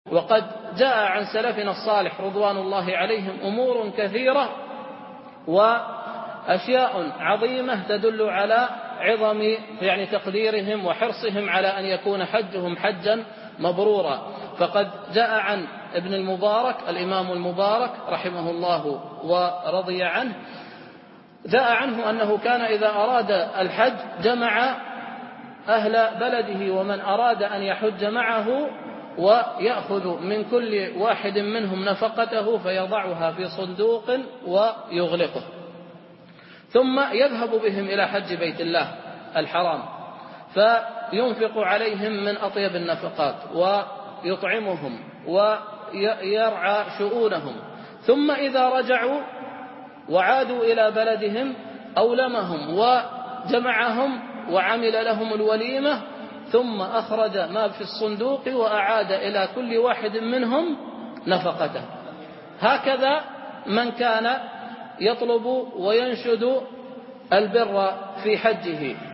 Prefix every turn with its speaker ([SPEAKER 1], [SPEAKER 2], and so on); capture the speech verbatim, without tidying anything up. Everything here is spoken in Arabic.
[SPEAKER 1] وقد جاء عن سلفنا الصالح رضوان الله عليهم أمور كثيرة وأشياء عظيمة تدل على عظم يعني تقديرهم وحرصهم على أن يكون حجهم حجا مبرورا. فقد جاء عن ابن المبارك الإمام المبارك رحمه الله ورضي عنه، جاء عنه أنه كان إذا أراد الحج جمع أهل بلده ومن أراد أن يحج معه ويأخذ من كل واحد منهم نفقته فيضعها في صندوق ويغلقه، ثم يذهب بهم إلى حج بيت الله الحرام فينفق عليهم من أطيب النفقات ويطعمهم ويرعى شؤونهم، ثم إذا رجعوا وعادوا إلى بلدهم أولمهم وجمعهم وعمل لهم الوليمة، ثم أخرج ما في الصندوق وأعاد إلى كل واحد منهم نفقته. هكذا من كان يطلب وينشد البر في حجه.